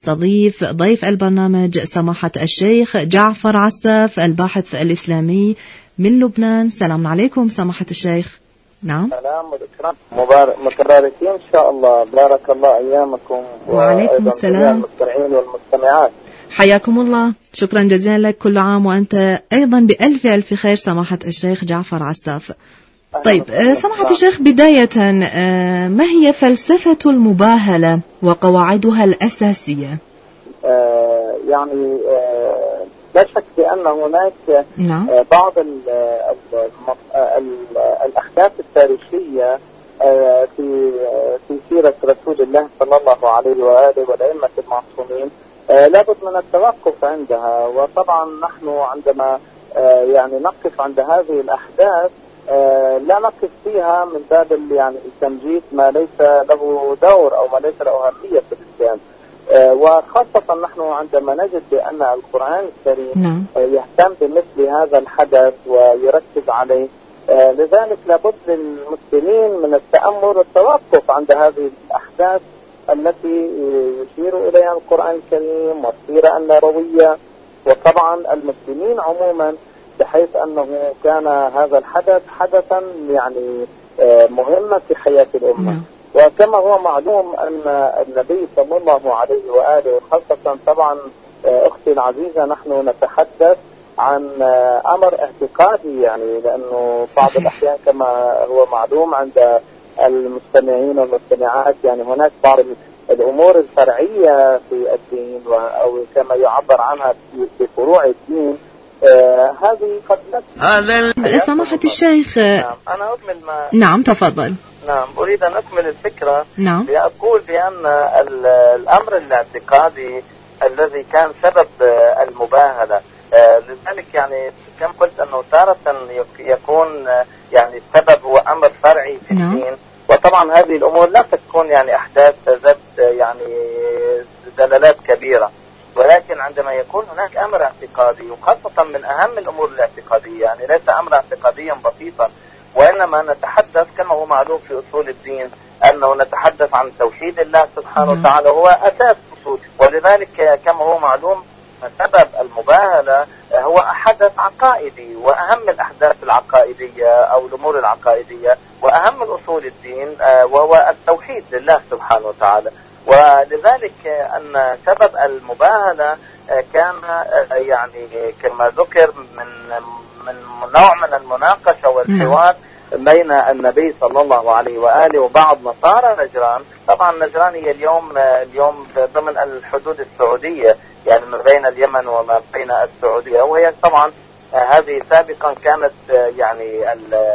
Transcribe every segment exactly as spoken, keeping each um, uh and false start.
نستضيف ضيف البرنامج سماحة الشيخ جعفر عساف الباحث الإسلامي من لبنان. سلام عليكم سماحة الشيخ. نعم. سلام والإكرام متباركين إن شاء الله. بارك الله أيامكم. وعليكم السلام. المستمعين والمستمعات حياكم الله. شكرا جزيلا لك. كل عام وأنت أيضا بألف ألف خير سماحة الشيخ جعفر عساف. طيب سماحة الشيخ، بداية ما هي فلسفة المباهلة وقواعدها الأساسية؟ آه يعني آه لا شك بأن هناك نعم. آه بعض ال ال ال الأحداث التاريخية آه في آه في سيرة رسول الله صلى الله عليه وآله والأئمة المعصومين آه لابد من التوقف عندها. وطبعا نحن عندما آه يعني نقف عند هذه الأحداث آه لا نقف فيها من باب يعني التمجيد ما ليس له دور أو ما ليس له أهمية في الإسلام. آه وخاصة نحن عندما نجد بأن القرآن الكريم آه يهتم بمثل هذا الحدث ويركز عليه، آه لذلك لابد للمسلمين من التأمل والتوقف عند هذه الأحداث التي يشير إليها القرآن الكريم والسيرة النبوية، وطبعا المسلمين عموما، بحيث أنه كان هذا الحدث حدثا يعني مهمة في حياة الأمة. وكما هو معلوم أن النبي صلى الله عليه وآله، خاصة طبعا أختي العزيزة نحن نتحدث عن أمر اعتقادي، يعني لأنه بعض الأحيان كما هو معلوم عند المستمعين والمستمعات يعني هناك بعض الأمور الفرعية في الدين أو كما يعبر عنها في فروع الدين. آه هذه قد هذا سماحة الشيخ. نعم أنا أكمل ما نعم تفضل. نعم أريد أن أكمل الفكرة. نعم. لأقول بأن الأمر الاعتقادي الذي كان سبب المباهلة، آه لذلك يعني كما قلت أنه تارة يكون يعني السبب هو أمر فرعي في نعم. الدين، وطبعا هذه الأمور لا تكون يعني أحداث ذات يعني دلالات كبيرة، ولكن عندما يكون هناك أمر اعتقادي، وخاصة من أهم الأمور الاعتقادية، يعني ليس أمر اعتقاديا بسيطا، وإنما نتحدث كما هو معلوم في أصول الدين أنه نتحدث عن توحيد الله سبحانه وتعالى هو أساس أصول. ولذلك كما هو معلوم سبب المباهلة هو حدث عقائدي، وأهم الأحداث العقائدية أو الأمور العقائدية وأهم الأصول الدين وهو التوحيد لله سبحانه وتعالى. ولذلك أن سبب المباهلة كان يعني كما ذكر من من نوع من المناقشة والحوار بين النبي صلى الله عليه وآله وبعض نصارى نجران. طبعا نجران هي اليوم اليوم ضمن الحدود السعودية، يعني من بين اليمن وما بين السعودية، وهي طبعا هذه سابقا كانت يعني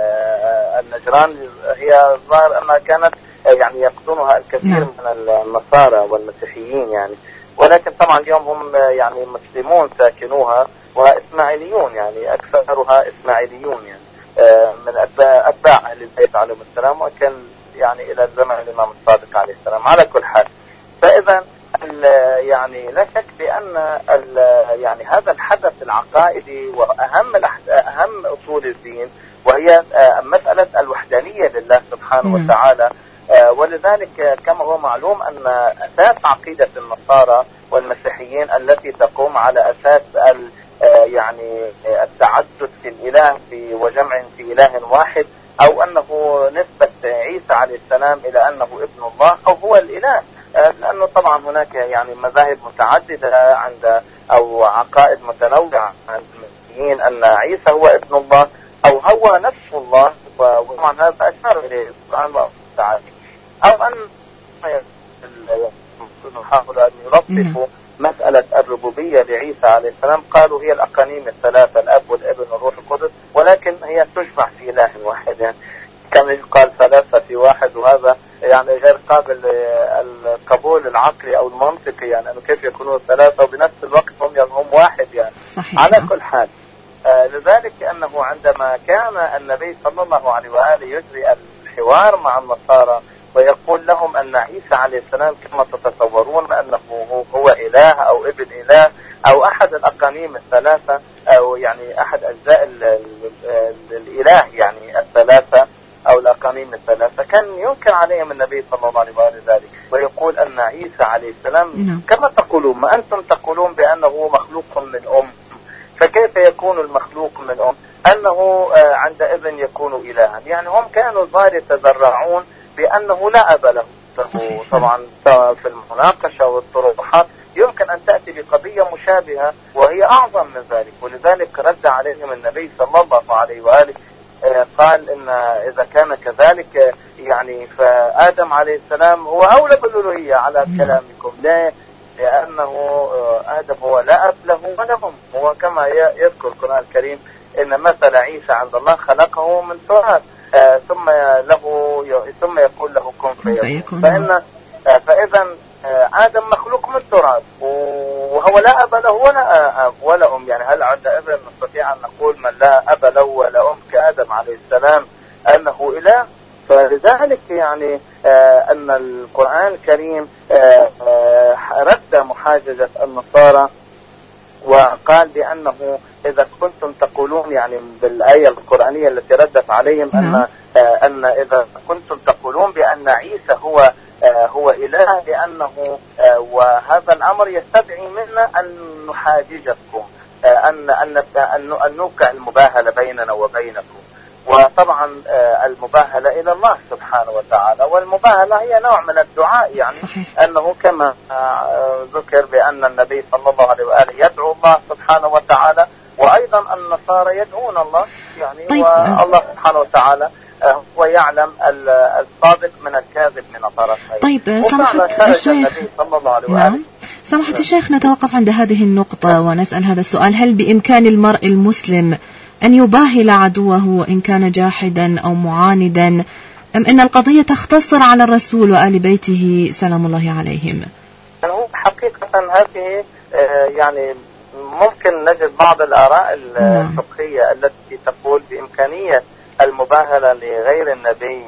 النجران هي ظاهر أنها كانت يعني يقطنها الكثير من النصارى والمسيحيين يعني، ولكن طبعا اليوم هم يعني مسلمون ساكنوها وإسماعيليون، يعني أكثرها إسماعيليون يعني من أتباع, أتباع أهل البيت عليهم السلام، وكان يعني إلى زمن الإمام الصادق عليه السلام. على كل حال، فإذا يعني لا شك بأن يعني هذا الحدث العقائدي وأهم أهم أصول الدين وهي مسألة الوحدانية لله سبحانه وتعالى. ولذلك كما هو معلوم أن أساس عقيدة النصارى والمسيحيين التي تقوم على أساس يعني التعدد في الإله في وجمع في إله واحد، أو أنه نسبة عيسى عليه السلام إلى أنه ابن الله أو هو الإله، لأنه طبعا هناك يعني مذاهب متعددة عند أو عقائد متنوعة عند المسيحيين أن عيسى هو ابن الله أو هو نفس الله، وطبعا هذا أشار إليه القرآن تعالى، أو أن يحاولوا أن يلطفوا مسألة الربوبية لعيسى عليه السلام، قالوا هي الأقانيم الثلاثة الأب والابن والروح القدس، ولكن هي تجمع في إله واحد، يعني كما يقال ثلاثة في واحد، وهذا يعني غير قابل القبول العقلي أو المنطقي، يعني أنه كيف يكونوا ثلاثة وبنفس الوقت هم هم واحد يعني. صحيح. على كل حال، آه لذلك أنه عندما كان النبي صلى الله عليه وآله يجري الحوار مع النصارى ويقول لهم أن عيسى عليه السلام كما تتصورون أنه هو إله أو ابن إله أو أحد الأقانيم الثلاثة أو يعني أحد أجزاء الإله يعني الثلاثة أو الأقانيم الثلاثة، كان ينكر عليهم النبي صلى الله عليه وآله ذلك ويقول أن عيسى عليه السلام كما تقول يقولوا ما أنتم تقولون بأنه مخلوق من أم، فكيف يكون المخلوق من أم؟ أنه عندئذ يكون إلها. يعني هم كانوا الظاهر يتذرعون بأنه لا أب له. طبعا في المناقشة والطروحات يمكن أن تأتي بقضية مشابهة وهي أعظم من ذلك، ولذلك رد عليهم النبي صلى الله عليه وآله، قال إن إذا كان كذلك يعني فآدم عليه السلام هو أولى بالألوهية على كلامكم. لا، لأنه آدم هو لا أب له ولهم، هو كما يذكر القرآن الكريم إن مثل عيسى عند الله خلقه من تراب آه ثم له ثم يقول له كن فيكون. فإن آه فإذا آه آدم مخلوق من تراب وهو لا أب له ولا أب ولا أم. يعني هل عندئذ نستطيع أن نقول من لا أب له ولا أم كآدم عليه السلام أنه إله؟ فلذلك يعني آه أن القرآن الكريم آه آه رد محاججة النصارى وقال بأنه إذا كنتم تقولون يعني بالآية القرآنية التي ردت عليهم أن آه أن إذا كنتم تقولون بأن عيسى هو آه هو إله لأنه آه وهذا الأمر يستدعي منا أن نحاججكم آه أن أن أن نوقع المباهلة بيننا وبينكم. وطبعا آه المباهلة إلى الله سبحانه وتعالى، والمباهلة هي نوع من الدعاء. يعني صحيح. أنه كما آه ذكر بأن النبي صلى الله عليه وآله يدعو الله سبحانه وتعالى، وأيضا النصارى يدعون الله يعني. طيب. والله سبحانه وتعالى هو يعلم الصادق من الكاذب من الطرفين. طيب سماحة الشيخ صلى الله عليه وآله. نعم. سماحة الشيخ، نتوقف عند هذه النقطة ونسأل هذا السؤال: هل بإمكان المرء المسلم أن يباهل عدوه إن كان جاحدا أو معاندا، أم أن القضية تختصر على الرسول وآل بيته سلام الله عليهم؟ حقيقة هذه يعني ممكن نجد بعض الآراء الفقهية التي تقول بإمكانية المباهلة لغير النبي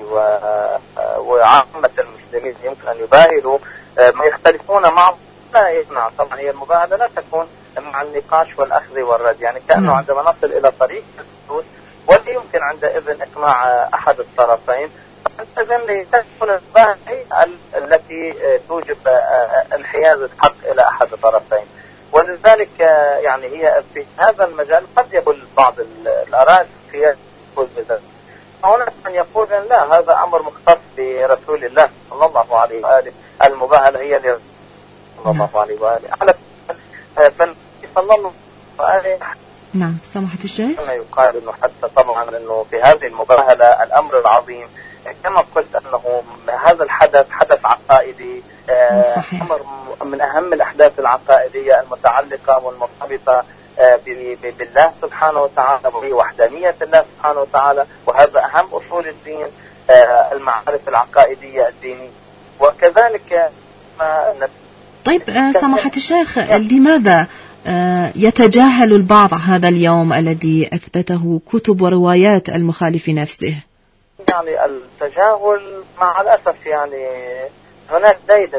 وعامة المسلمين، يمكن أن يباهلوا ما يختلفون معه لا يمنع. طبعا هي المباهلة لا تكون مع النقاش والأخذ والرد، يعني كأنه عندما نصل إلى طريق الحدود ولا يمكن عندئذ إقناع أحد الطرفين، إذن تكون المباهلة التي توجب انحياز الحق إلى أحد الطرفين. ولذلك يعني هي في هذا المجال قد يقول بعض الآراء في يقول بذلك. هناك من يقول لا، هذا أمر مختص برسول الله صلى الله عليه وآله، المباهلة هي لرسول صلى الله عليه وآله. على فالنبي صلى الله عليه وآله نعم سماحة الشيخ كما يقال إنه حتى طبعا إنه في هذه المباهلة الأمر العظيم كما قلت أنه هذا الحدث حدث عقائدي، صحيح. أمر من أهم الأحداث العقائدية المتعلقة والمرتبطة بالله سبحانه وتعالى وبوحدانية الله سبحانه وتعالى، وهذا أهم أصول الدين المعارف العقائدية الدينية. وكذلك ما طيب سماحة الشيخ، لماذا يتجاهل البعض هذا اليوم الذي أثبته كتب وروايات المخالف نفسه؟ يعني التجاهل مع الأسف يعني هناك ديدن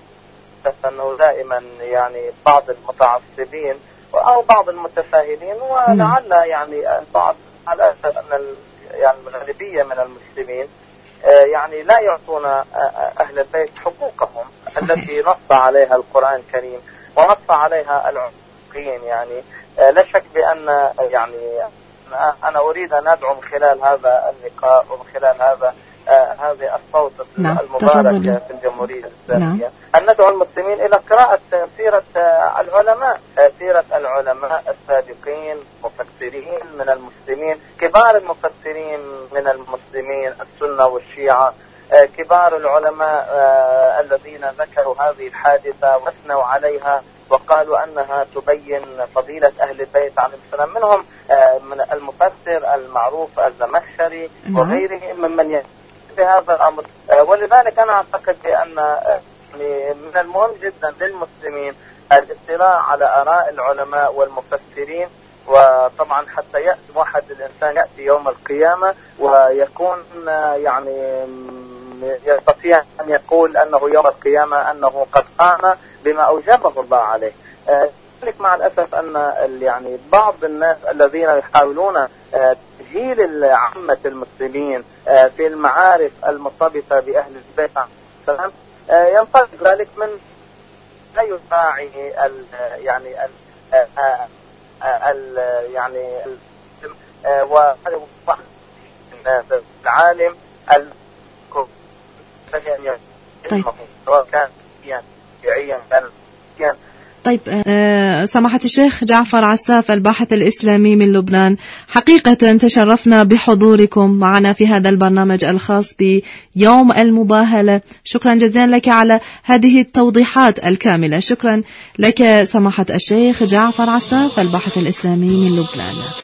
أنه دائما يعني بعض المتعصبين أو بعض المتساهلين، ولعل يعني البعض على الأسف أن يعني الغالبية من المسلمين يعني لا يعطون أهل البيت حقوقهم التي نص عليها القرآن الكريم ونص عليها العقين. يعني لا شك بأن يعني أنا أريد أن أدعو من خلال هذا اللقاء ومن خلال هذا آه هذه الصوت نعم. المبارك في الجمهورية الإسلامية نعم. أن ندعو المسلمين إلى قراءة سيرة آه العلماء آه سيرة العلماء السابقين مفسرين من المسلمين، كبار المفسرين من المسلمين السنة والشيعة، آه كبار العلماء آه الذين ذكروا هذه الحادثة واثنوا عليها وقالوا أنها تبين فضيلة أهل البيت عليهم السلام، منهم آه من المفسر المعروف الزمخشري وغيره ممن يأتي بهذا الأمر. آه ولذلك أنا أعتقد بأن آه من المهم جدا للمسلمين الاطلاع على آراء العلماء والمفسرين، وطبعا حتى يأتي واحد الإنسان يأتي يوم القيامة ويكون آه يعني يستطيع أن يقول أنه يوم القيامة أنه قد قام بما أوجبه الله عليه. ذلك مع الأسف أن يعني بعض الناس الذين يحاولون تجهيل عامة المسلمين في المعارف المرتبطة بأهل البيت عليه السلام ينطلق ذلك من لا يراعي ال يعني ال ال يعني والعالم طيب. سواء كان شيعيا كان. طيب أه سماحة الشيخ جعفر عساف الباحث الإسلامي من لبنان، حقيقة تشرفنا بحضوركم معنا في هذا البرنامج الخاص بيوم المباهلة. شكرا جزيلا لك على هذه التوضيحات الكاملة. شكرا لك سماحة الشيخ جعفر عساف الباحث الإسلامي من لبنان.